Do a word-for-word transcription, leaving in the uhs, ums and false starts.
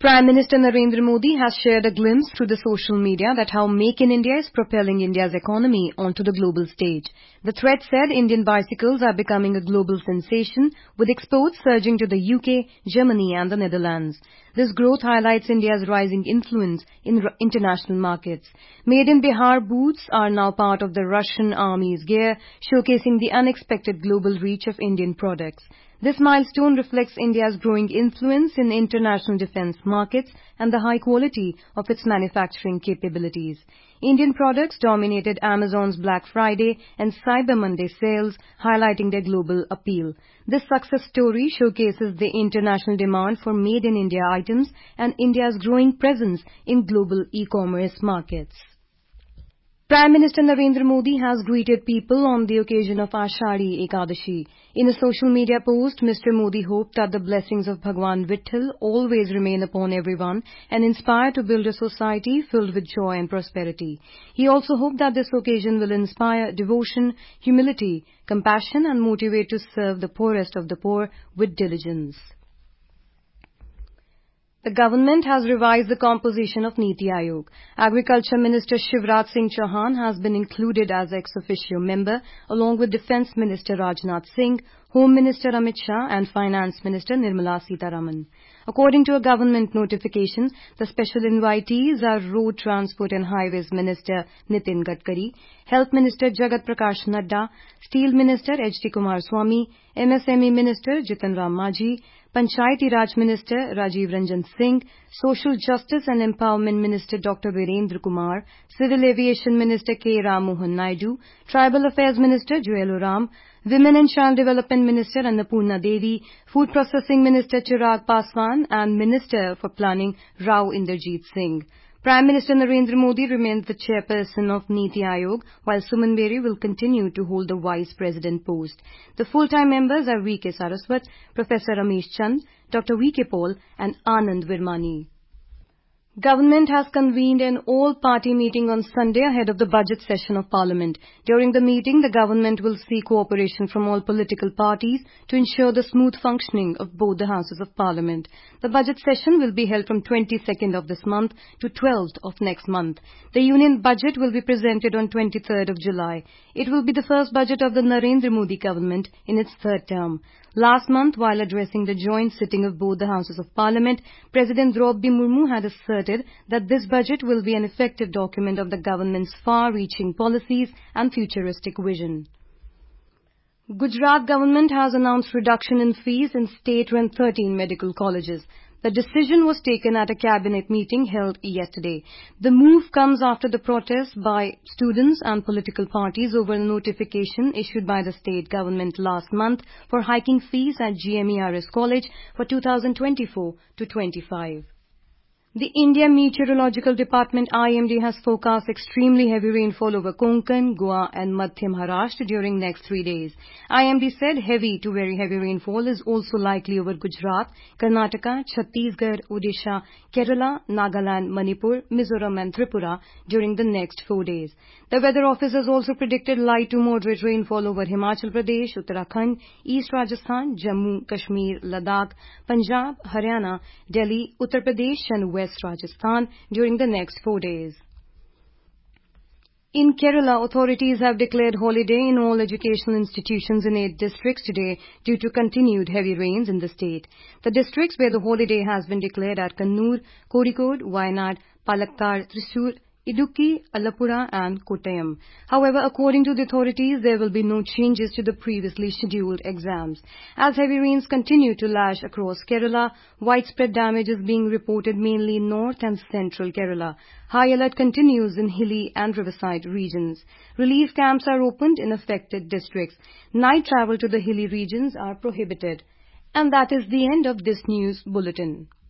Prime Minister Narendra Modi has shared a glimpse through the social media that how Make in India is propelling India's economy onto the global stage. The thread said Indian bicycles are becoming a global sensation, with exports surging to the U K, Germany and the Netherlands. This growth highlights India's rising influence in international markets. Made in Bihar boots are now part of the Russian Army's gear, showcasing the unexpected global reach of Indian products. This milestone reflects India's growing influence in international defense markets and the high quality of its manufacturing capabilities. Indian products dominated Amazon's Black Friday and Cyber Monday sales, highlighting their global appeal. This success story showcases the international demand for made-in-India items and India's growing presence in global e-commerce markets. Prime Minister Narendra Modi has greeted people on the occasion of Ashadhi Ekadashi. In a social media post, Mister Modi hoped that the blessings of Bhagwan Vitthal always remain upon everyone and inspire to build a society filled with joy and prosperity. He also hoped that this occasion will inspire devotion, humility, compassion and motivate to serve the poorest of the poor with diligence. The government has revised the composition of Niti Aayog. Agriculture Minister Shivraj Singh Chauhan has been included as ex officio member along with Defence Minister Rajnath Singh, Home Minister Amit Shah and Finance Minister Nirmala Sitharaman. According to a government notification, the special invitees are Road Transport and Highways Minister Nitin Gadkari, Health Minister Jagat Prakash Nadda, Steel Minister H D Kumaraswamy, M S M E Minister Jitan Ram Majhi, Panchayati Raj Minister Rajiv Ranjan Singh, Social Justice and Empowerment Minister Doctor Virendra Kumar, Civil Aviation Minister K. Ram Mohan Naidu, Tribal Affairs Minister Joel Oram, Women and Child Development Minister Annapurna Devi, Food Processing Minister Chirag Paswan and Minister for Planning Rao Inderjeet Singh. Prime Minister Narendra Modi remains the chairperson of Niti Aayog, while Suman Beri will continue to hold the vice president post. The full-time members are V K Saraswat, Professor Ramesh Chand, Doctor V K Paul and Anand Virmani. Government has convened an all-party meeting on Sunday ahead of the budget session of Parliament. During the meeting, the government will seek cooperation from all political parties to ensure the smooth functioning of both the houses of Parliament. The budget session will be held from twenty-second of this month to twelfth of next month. The Union Budget will be presented on twenty-third of July. It will be the first budget of the Narendra Modi government in its third term. Last month, while addressing the joint sitting of both the houses of Parliament, President Draupadi Murmu had asserted that this budget will be an effective document of the government's far-reaching policies and futuristic vision. Gujarat government has announced reduction in fees in state-run thirteen medical colleges. The decision was taken at a cabinet meeting held yesterday. The move comes after the protests by students and political parties over a notification issued by the state government last month for hiking fees at G M E R S College for two thousand twenty-four to twenty-five. The India Meteorological Department I M D has forecast extremely heavy rainfall over Konkan, Goa and Madhya Maharashtra during next three days. I M D said heavy to very heavy rainfall is also likely over Gujarat, Karnataka, Chhattisgarh, Odisha, Kerala, Nagaland, Manipur, Mizoram and Tripura during the next four days. The weather office has also predicted light to moderate rainfall over Himachal Pradesh, Uttarakhand, East Rajasthan, Jammu, Kashmir, Ladakh, Punjab, Haryana, Delhi, Uttar Pradesh and West Rajasthan during the next four days. In Kerala, authorities have declared holiday in all educational institutions in eight districts today due to continued heavy rains in the state. The districts where the holiday has been declared are Kannur, Kozhikode, Wayanad, Palakkad, Thrissur, Idukki, Alappuzha and Kottayam. However, according to the authorities, there will be no changes to the previously scheduled exams. As heavy rains continue to lash across Kerala, widespread damage is being reported mainly in north and central Kerala. High alert continues in hilly and riverside regions. Relief camps are opened in affected districts. Night travel to the hilly regions are prohibited. And that is the end of this news bulletin.